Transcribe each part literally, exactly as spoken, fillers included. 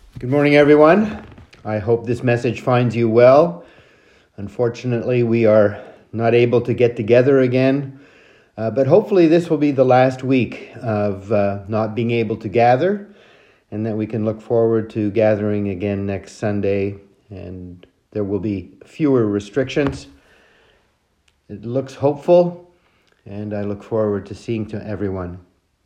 Good morning, everyone. I hope this message finds you well. Unfortunately, we are not able to get together again, uh, but hopefully this will be the last week of uh, not being able to gather, and that we can look forward to gathering again next Sunday, and there will be fewer restrictions. It looks hopeful, and I look forward to seeing to everyone.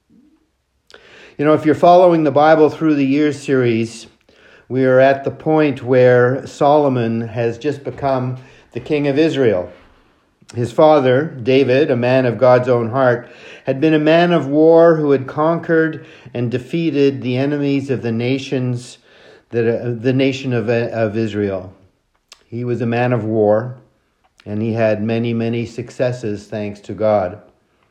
You know, if you're following the Bible through the years series, we are at the point where Solomon has just become the king of Israel. His father, David, a man of God's own heart, had been a man of war who had conquered and defeated the enemies of the nations, that uh, the nation of, of Israel. He was a man of war, and he had many, many successes thanks to God.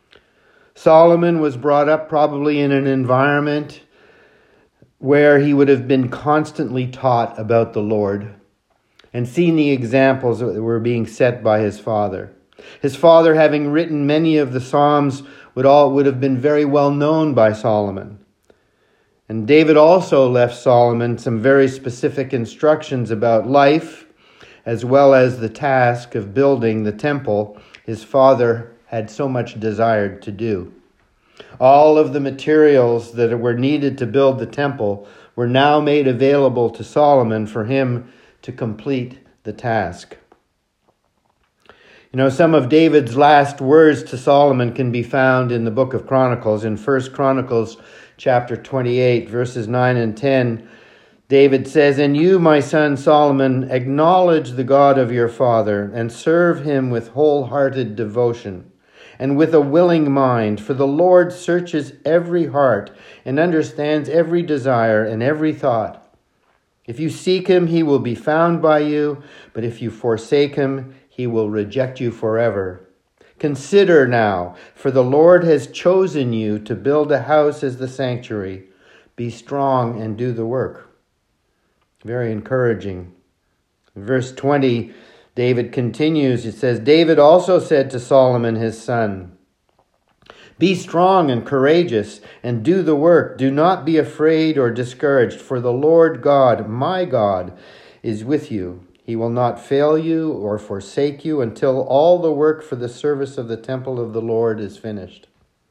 Solomon was brought up probably in an environment where he would have been constantly taught about the Lord and seen the examples that were being set by his father. His father, having written many of the Psalms, would all would have been very well known by Solomon. And David also left Solomon some very specific instructions about life, as well as the task of building the temple his father had so much desired to do. All of the materials that were needed to build the temple were now made available to Solomon for him to complete the task. You know, some of David's last words to Solomon can be found in the book of Chronicles. In First Chronicles chapter twenty-eight, verses nine and ten, David says, "And you, my son Solomon, acknowledge the God of your father and serve him with wholehearted devotion and with a willing mind, for the Lord searches every heart and understands every desire and every thought. If you seek him, he will be found by you, but if you forsake him, he will reject you forever. Consider now, for the Lord has chosen you to build a house as the sanctuary. Be strong and do the work." Very encouraging. Verse twenty, David continues. It says, "David also said to Solomon his son, 'Be strong and courageous and do the work. Do not be afraid or discouraged, for the Lord God, my God, is with you. He will not fail you or forsake you until all the work for the service of the temple of the Lord is finished.'"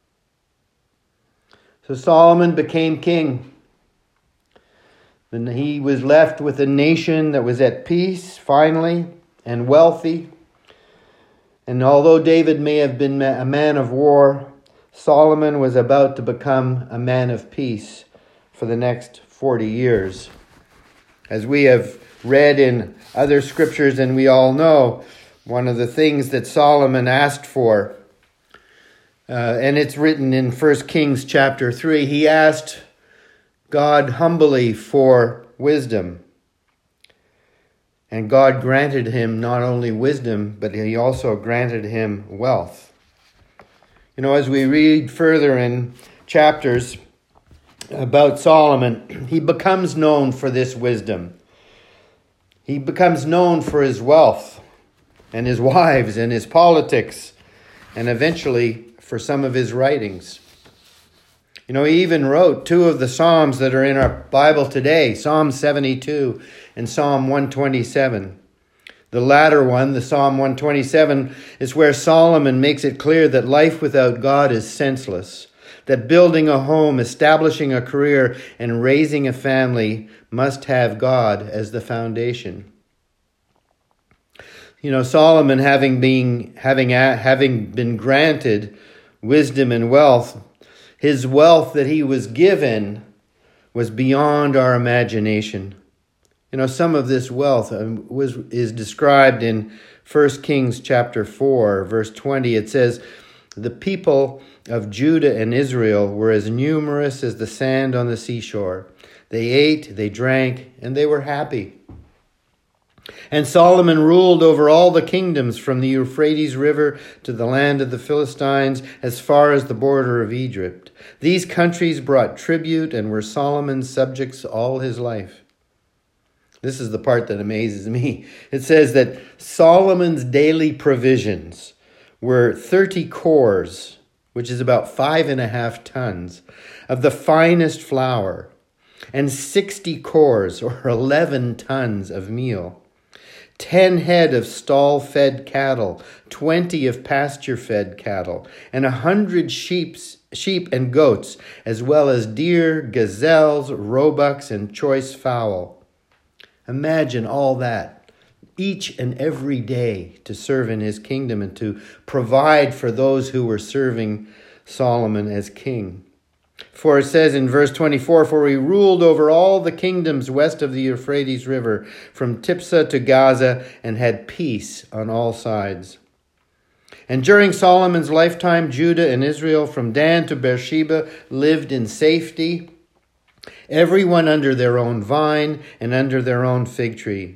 So Solomon became king. Then he was left with a nation that was at peace, finally, and wealthy. And although David may have been a man of war, Solomon was about to become a man of peace for the next forty years. As we have read in other scriptures, and we all know, one of the things that Solomon asked for, uh, and it's written in First Kings chapter three, he asked God humbly for wisdom. And God granted him not only wisdom, but he also granted him wealth. You know, as we read further in chapters about Solomon, he becomes known for this wisdom. He becomes known for his wealth and his wives and his politics, and eventually for some of his writings. You know, he even wrote two of the Psalms that are in our Bible today, Psalm seventy-two and Psalm one twenty-seven. The latter one, the Psalm one twenty-seven, is where Solomon makes it clear that life without God is senseless, that building a home, establishing a career, and raising a family must have God as the foundation. You know, Solomon, having been, having, having been granted wisdom and wealth, his wealth that he was given was beyond our imagination. You know, some of this wealth was is described in First Kings chapter four, verse twenty. It says, "The people of Judah and Israel were as numerous as the sand on the seashore. They ate, they drank, and they were happy. And Solomon ruled over all the kingdoms from the Euphrates River to the land of the Philistines as far as the border of Egypt. These countries brought tribute and were Solomon's subjects all his life." This is the part that amazes me. It says that Solomon's daily provisions were thirty cores, which is about five and a half tons, of the finest flour, and sixty cores, or eleven tons of meal, ten head of stall-fed cattle, twenty of pasture-fed cattle, and a hundred sheep, sheep and goats, as well as deer, gazelles, roebucks, and choice fowl. Imagine all that, each and every day, to serve in his kingdom and to provide for those who were serving Solomon as king. For it says in verse twenty-four, "For he ruled over all the kingdoms west of the Euphrates River, from Tiphsah to Gaza, and had peace on all sides." And during Solomon's lifetime, Judah and Israel, from Dan to Beersheba, lived in safety, everyone under their own vine and under their own fig tree.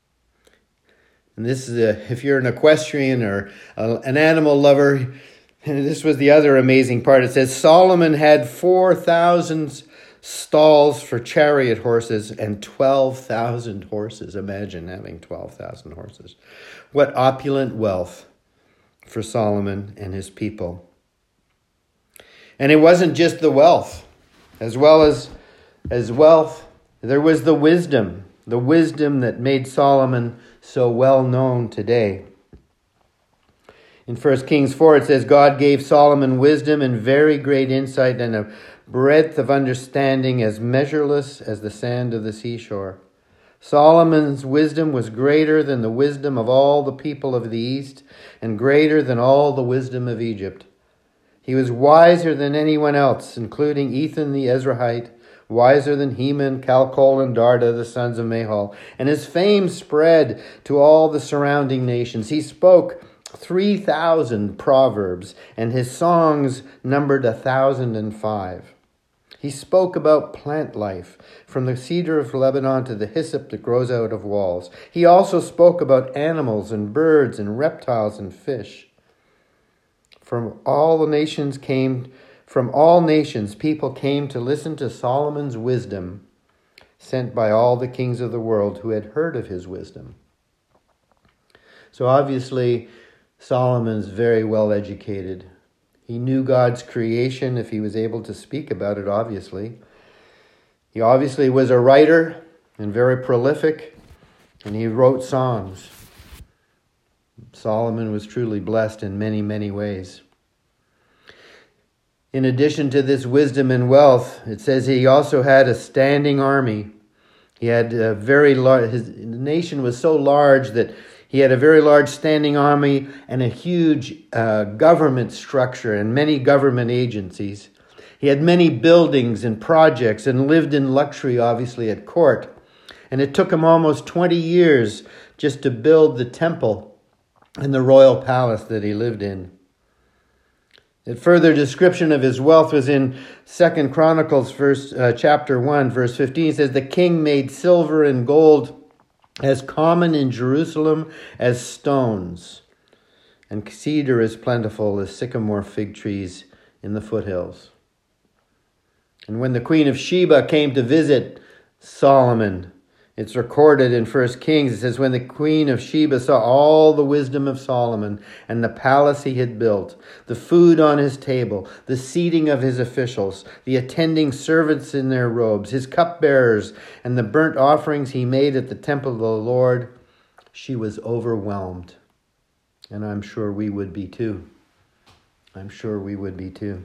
And this is a, if you're an equestrian or a, an animal lover, and this was the other amazing part. It says Solomon had four thousand stalls for chariot horses and twelve thousand horses. Imagine having twelve thousand horses. What opulent wealth for Solomon and his people. And it wasn't just the wealth. As well as, as wealth, there was the wisdom. The wisdom that made Solomon so well known today. In First Kings four, it says, God gave Solomon wisdom and very great insight and a breadth of understanding as measureless as the sand of the seashore. Solomon's wisdom was greater than the wisdom of all the people of the East and greater than all the wisdom of Egypt. He was wiser than anyone else, including Ethan the Ezrahite, wiser than Heman, Calcol, and Darda, the sons of Mahol. And his fame spread to all the surrounding nations. He spoke three thousand proverbs, and his songs numbered a thousand and five. He spoke about plant life, from the cedar of Lebanon to the hyssop that grows out of walls. He also spoke about animals and birds and reptiles and fish. From all the nations came, from all nations, people came to listen to Solomon's wisdom, sent by all the kings of the world who had heard of his wisdom. So obviously, Solomon's very well educated. He knew God's creation if he was able to speak about it, obviously. He obviously was a writer and very prolific, and he wrote songs. Solomon was truly blessed in many, many ways. In addition to this wisdom and wealth, it says he also had a standing army. He had a very large, his nation was so large that he had a very large standing army and a huge uh, government structure and many government agencies. He had many buildings and projects and lived in luxury, obviously, at court. And it took him almost twenty years just to build the temple and the royal palace that he lived in. A further description of his wealth was in Second Chronicles, verse, uh, chapter one, verse fifteen. It says, "The king made silver and gold as common in Jerusalem as stones, and cedar as plentiful as sycamore fig trees in the foothills." And when the queen of Sheba came to visit Solomon, it's recorded in First Kings, it says, when the queen of Sheba saw all the wisdom of Solomon and the palace he had built, the food on his table, the seating of his officials, the attending servants in their robes, his cupbearers, and the burnt offerings he made at the temple of the Lord, she was overwhelmed. And I'm sure we would be too. I'm sure we would be too.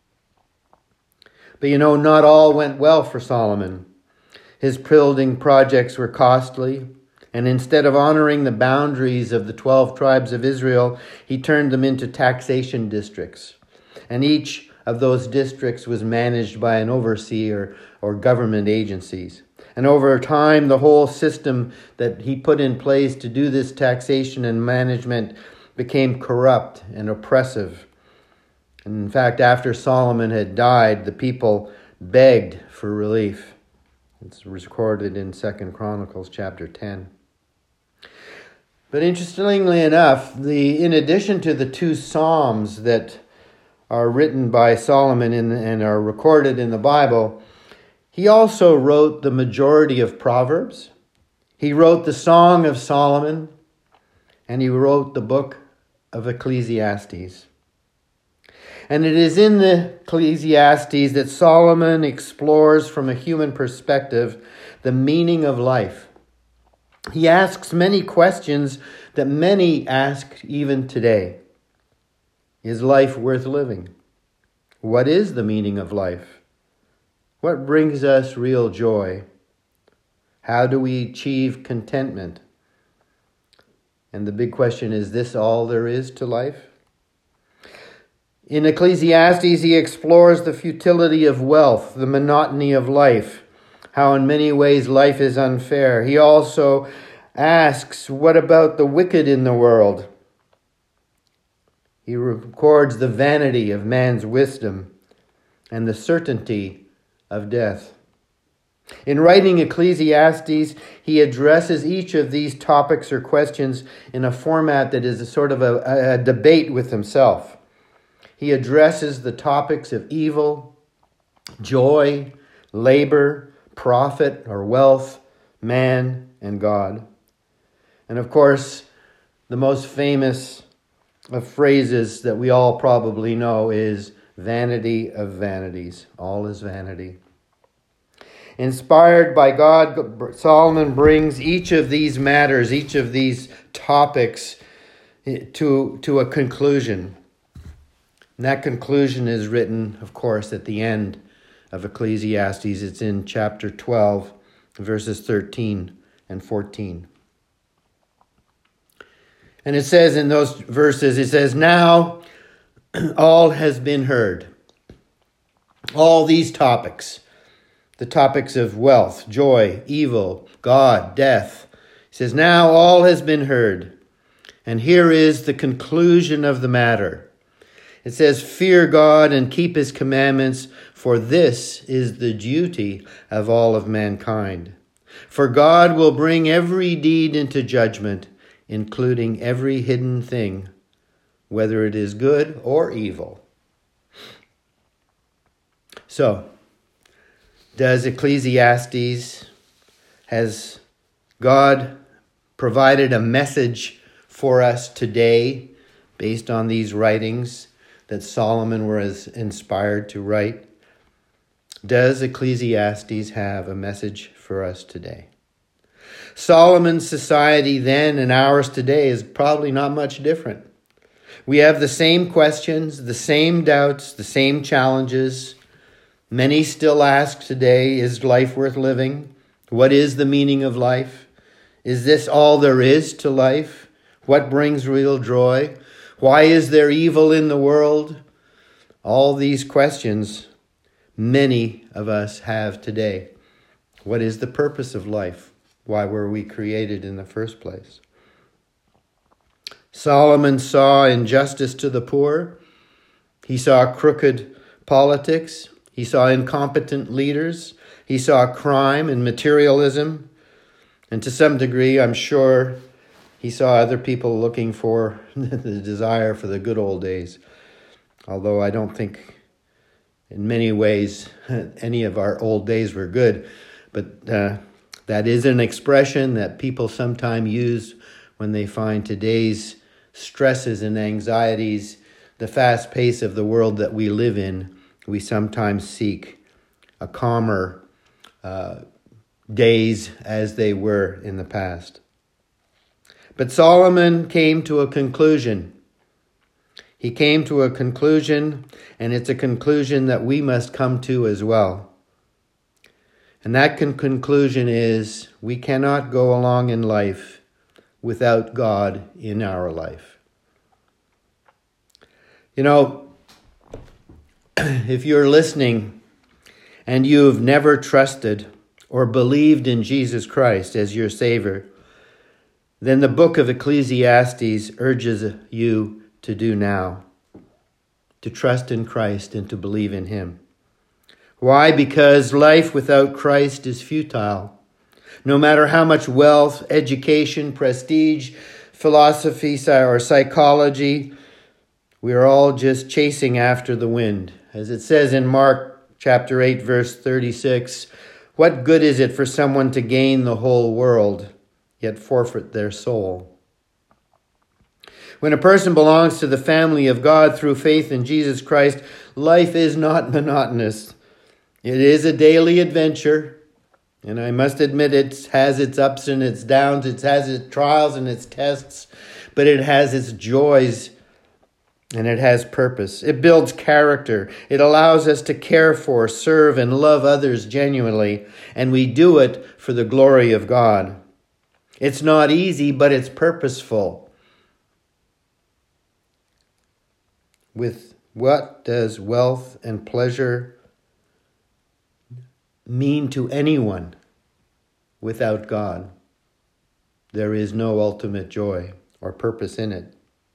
But you know, not all went well for Solomon. His building projects were costly, and instead of honoring the boundaries of the twelve tribes of Israel, he turned them into taxation districts. And each of those districts was managed by an overseer or government agencies. And over time, the whole system that he put in place to do this taxation and management became corrupt and oppressive. And in fact, after Solomon had died, the people begged for relief. It's recorded in Second Chronicles chapter ten. But interestingly enough, the in addition to the two Psalms that are written by Solomon in, and are recorded in the Bible, he also wrote the majority of Proverbs. He wrote the Song of Solomon, and he wrote the book of Ecclesiastes. And it is in the Ecclesiastes that Solomon explores from a human perspective the meaning of life. He asks many questions that many ask even today. Is life worth living? What is the meaning of life? What brings us real joy? How do we achieve contentment? And the big question, is this all there is to life? In Ecclesiastes, he explores the futility of wealth, the monotony of life, how in many ways life is unfair. He also asks, what about the wicked in the world? He records the vanity of man's wisdom and the certainty of death. In writing Ecclesiastes, he addresses each of these topics or questions in a format that is a sort of a, a debate with himself. He addresses the topics of evil, joy, labor, profit or wealth, man, and God. And of course, the most famous of phrases that we all probably know is vanity of vanities. All is vanity. Inspired by God, Solomon brings each of these matters, each of these topics to, to a conclusion. And that conclusion is written, of course, at the end of Ecclesiastes. It's in chapter twelve, verses thirteen and fourteen. And it says in those verses, it says, now all has been heard. All these topics, the topics of wealth, joy, evil, God, death. He says, now all has been heard. And here is the conclusion of the matter. It says, fear God and keep his commandments, for this is the duty of all of mankind. For God will bring every deed into judgment, including every hidden thing, whether it is good or evil. So, does Ecclesiastes, has God provided a message for us today based on these writings that Solomon was inspired to write? Does Ecclesiastes have a message for us today? Solomon's society then and ours today is probably not much different. We have the same questions, the same doubts, the same challenges. Many still ask today, is life worth living? What is the meaning of life? Is this all there is to life? What brings real joy? Why is there evil in the world? All these questions many of us have today. What is the purpose of life? Why were we created in the first place? Solomon saw injustice to the poor. He saw crooked politics. He saw incompetent leaders. He saw crime and materialism. And to some degree, I'm sure, he saw other people looking for the desire for the good old days. Although I don't think in many ways any of our old days were good. But uh, that is an expression that people sometimes use when they find today's stresses and anxieties, the fast pace of the world that we live in. We sometimes seek a calmer uh, days as they were in the past. But Solomon came to a conclusion. He came to a conclusion, and it's a conclusion that we must come to as well. And that con- conclusion is we cannot go along in life without God in our life. You know, if you're listening and you've never trusted or believed in Jesus Christ as your Savior, then the book of Ecclesiastes urges you to do now, to trust in Christ and to believe in Him. Why? Because life without Christ is futile. No matter how much wealth, education, prestige, philosophy, or psychology, we are all just chasing after the wind. As it says in Mark chapter eight, verse thirty-six, what good is it for someone to gain the whole world, yet forfeit their soul? When a person belongs to the family of God through faith in Jesus Christ, life is not monotonous. It is a daily adventure. And I must admit it has its ups and its downs. It has its trials and its tests. But it has its joys and it has purpose. It builds character. It allows us to care for, serve, and love others genuinely. And we do it for the glory of God. It's not easy, but it's purposeful. With what does wealth and pleasure mean to anyone without God? There is no ultimate joy or purpose in it.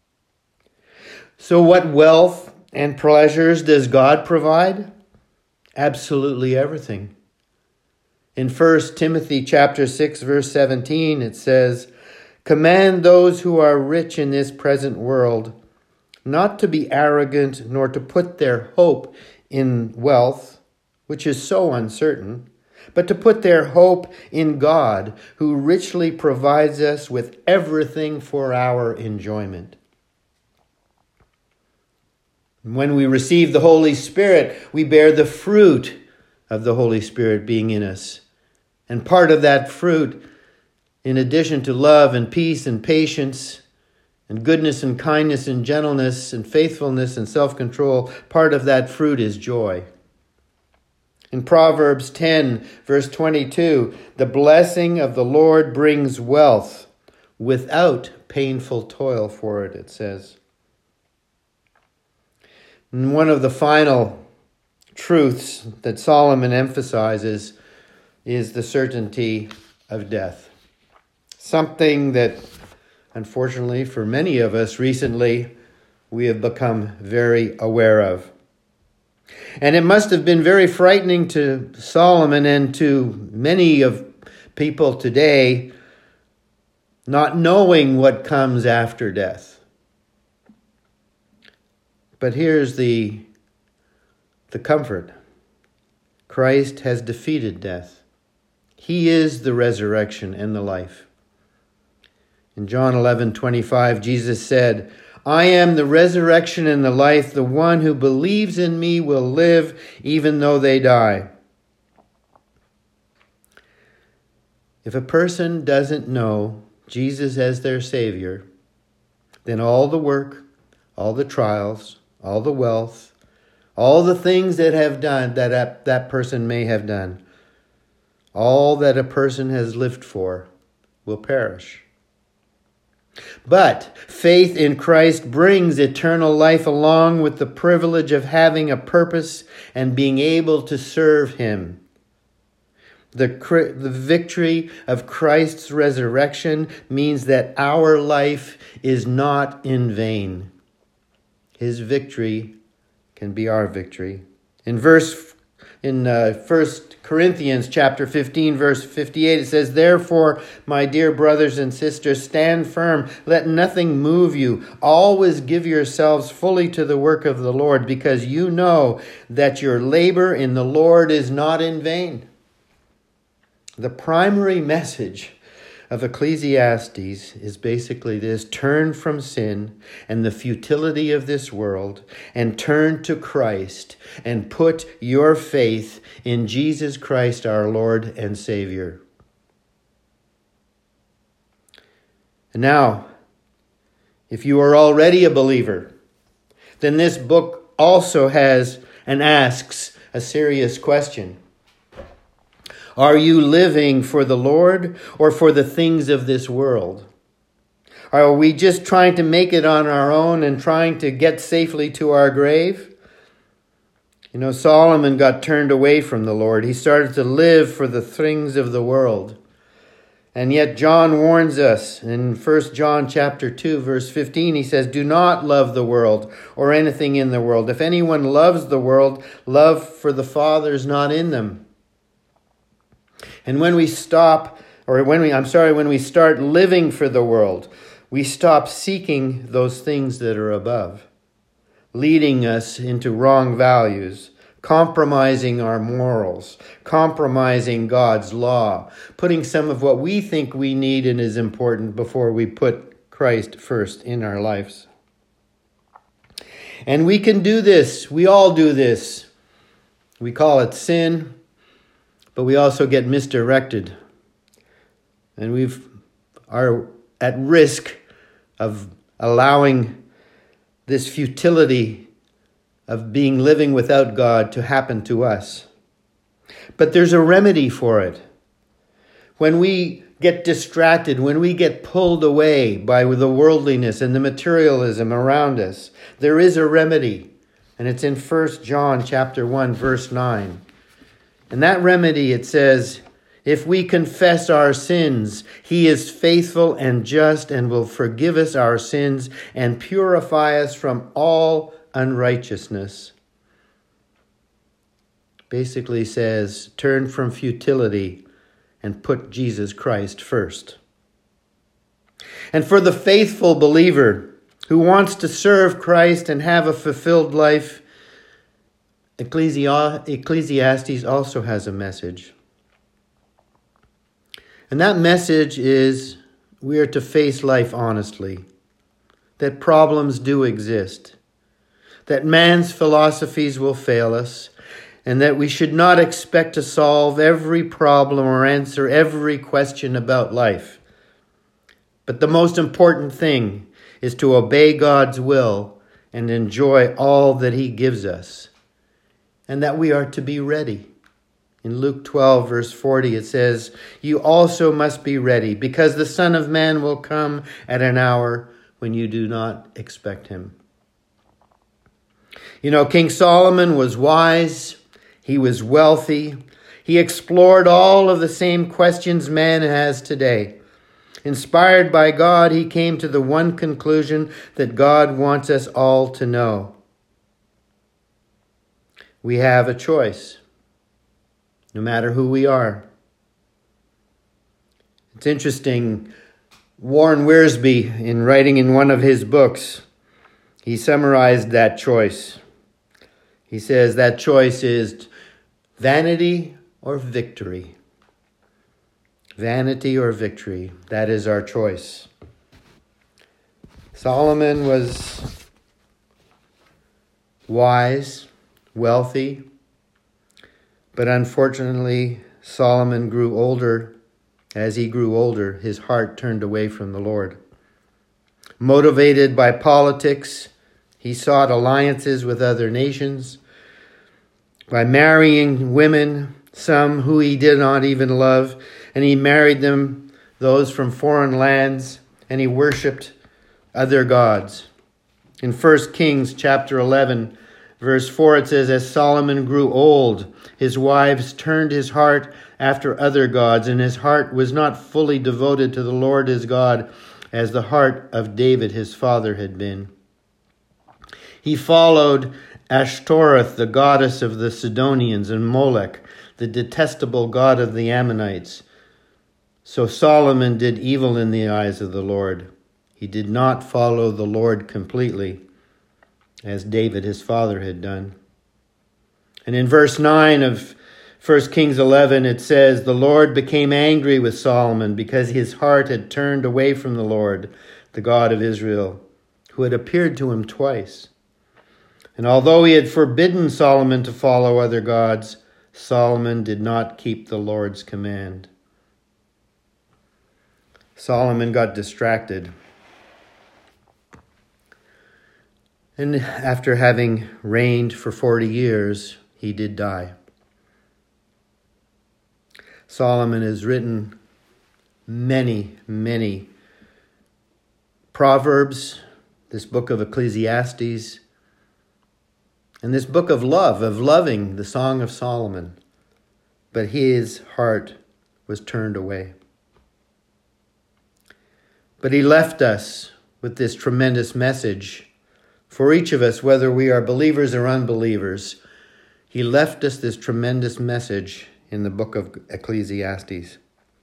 So what wealth and pleasures does God provide? Absolutely everything. In First Timothy chapter six, verse seventeen, it says, "Command those who are rich in this present world not to be arrogant, nor to put their hope in wealth, which is so uncertain, but to put their hope in God, who richly provides us with everything for our enjoyment." When we receive the Holy Spirit, we bear the fruit of the Holy Spirit being in us. And part of that fruit, in addition to love and peace and patience and goodness and kindness and gentleness and faithfulness and self-control, part of that fruit is joy. In Proverbs ten, verse twenty-two, "The blessing of the Lord brings wealth without painful toil for it," it says. And one of the final truths that Solomon emphasizes is the certainty of death. Something that, unfortunately, for many of us recently, we have become very aware of. And it must have been very frightening to Solomon and to many of people today, not knowing what comes after death. But here's the, the comfort. Christ has defeated death. He is the resurrection and the life. In John eleven twenty-five, Jesus said, "I am the resurrection and the life. The one who believes in me will live even though they die." If a person doesn't know Jesus as their Savior, then all the work, all the trials, all the wealth, all the things that have done that that person may have done, all that a person has lived for will perish. But faith in Christ brings eternal life along with the privilege of having a purpose and being able to serve Him. The, the victory of Christ's resurrection means that our life is not in vain. His victory can be our victory. In verse in uh, First Corinthians chapter fifteen, verse fifty-eight, it says, "Therefore, my dear brothers and sisters, stand firm. Let nothing move you. Always give yourselves fully to the work of the Lord, because you know that your labor in the Lord is not in vain." The primary message of Ecclesiastes is basically this: turn from sin and the futility of this world and turn to Christ and put your faith in Jesus Christ, our Lord and Savior. And now, if you are already a believer, then this book also has and asks a serious question. Are you living for the Lord or for the things of this world? Are we just trying to make it on our own and trying to get safely to our grave? You know, Solomon got turned away from the Lord. He started to live for the things of the world. And yet John warns us in First John chapter two, verse fifteen, he says, "Do not love the world or anything in the world. If anyone loves the world, love for the Father is not in them." And when we stop, or when we, I'm sorry, when we start living for the world, we stop seeking those things that are above, leading us into wrong values, compromising our morals, compromising God's law, putting some of what we think we need and is important before we put Christ first in our lives. And we can do this. We all do this. We call it sin, but we also get misdirected. And we are at risk of allowing this futility of being living without God to happen to us. But there's a remedy for it. When we get distracted, when we get pulled away by the worldliness and the materialism around us, there is a remedy. And it's in First John chapter one, verse nine. And that remedy, it says, if we confess our sins, he is faithful and just and will forgive us our sins and purify us from all unrighteousness. Basically says, turn from futility and put Jesus Christ first. And for the faithful believer who wants to serve Christ and have a fulfilled life, Ecclesiastes also has a message. And that message is we are to face life honestly, that problems do exist, that man's philosophies will fail us, and that we should not expect to solve every problem or answer every question about life. But the most important thing is to obey God's will and enjoy all that he gives us, and that we are to be ready. In Luke twelve, verse forty, it says, you also must be ready, because the Son of Man will come at an hour when you do not expect him. You know, King Solomon was wise. He was wealthy. He explored all of the same questions man has today. Inspired by God, he came to the one conclusion that God wants us all to know. We have a choice, no matter who we are. It's interesting, Warren Wiersbe, in writing in one of his books, he summarized that choice. He says that choice is vanity or victory. Vanity or victory, that is our choice. Solomon was wise, wealthy, but unfortunately, Solomon grew older. As he grew older, his heart turned away from the Lord. Motivated by politics, he sought alliances with other nations. By marrying women, some who he did not even love, and he married them, those from foreign lands, and he worshipped other gods. In First Kings chapter eleven, verse four, it says, as Solomon grew old, his wives turned his heart after other gods, and his heart was not fully devoted to the Lord his God, as the heart of David his father had been. He followed Ashtoreth, the goddess of the Sidonians, and Molech, the detestable god of the Ammonites. So Solomon did evil in the eyes of the Lord. He did not follow the Lord completely, as David his father had done. And in verse nine of First Kings eleven, it says, the Lord became angry with Solomon because his heart had turned away from the Lord, the God of Israel, who had appeared to him twice. And although he had forbidden Solomon to follow other gods, Solomon did not keep the Lord's command. Solomon got distracted. And after having reigned for forty years, he did die. Solomon has written many, many Proverbs, this book of Ecclesiastes, and this book of love, of loving, the Song of Solomon. But his heart was turned away. But he left us with this tremendous message for each of us, whether we are believers or unbelievers. He left us this tremendous message in the book of Ecclesiastes.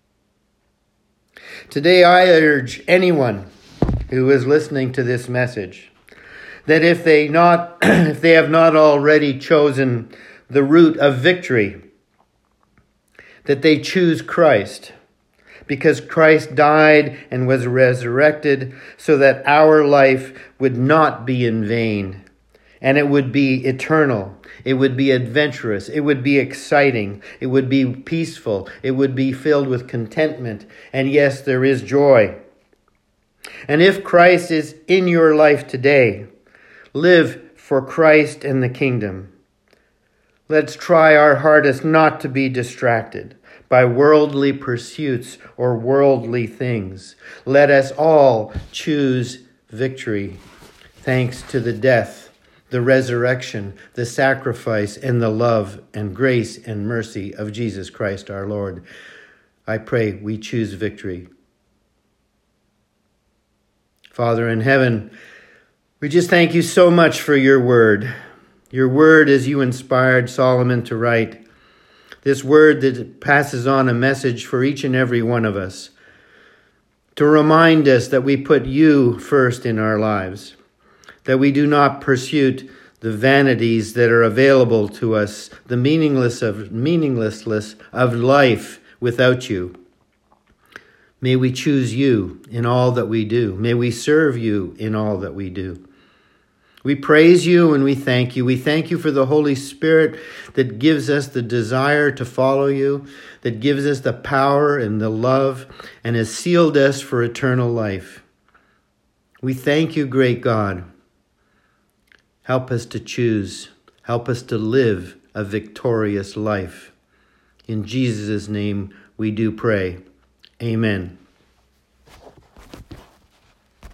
Today I urge anyone who is listening to this message that if they not if they have not already chosen the route of victory, that they choose Christ, because Christ died and was resurrected so that our life would not be in vain, and it would be eternal. It would be adventurous. It would be exciting. It would be peaceful. It would be filled with contentment. And yes, there is joy. And if Christ is in your life today, live for Christ and the kingdom. Let's try our hardest not to be distracted by worldly pursuits or worldly things. Let us all choose victory, thanks to the death, the resurrection, the sacrifice, and the love and grace and mercy of Jesus Christ our Lord. I pray we choose victory. Father in heaven, we just thank you so much for your word. Your word as you inspired Solomon to write. This word that passes on a message for each and every one of us. To remind us that we put you first in our lives. That we do not pursue the vanities that are available to us, the meaningless of meaninglessness of life without you. May we choose you in all that we do. May we serve you in all that we do. We praise you and we thank you. We thank you for the Holy Spirit that gives us the desire to follow you, that gives us the power and the love, and has sealed us for eternal life. We thank you, great God. Help us to choose. Help us to live a victorious life. In Jesus' name we do pray. Amen.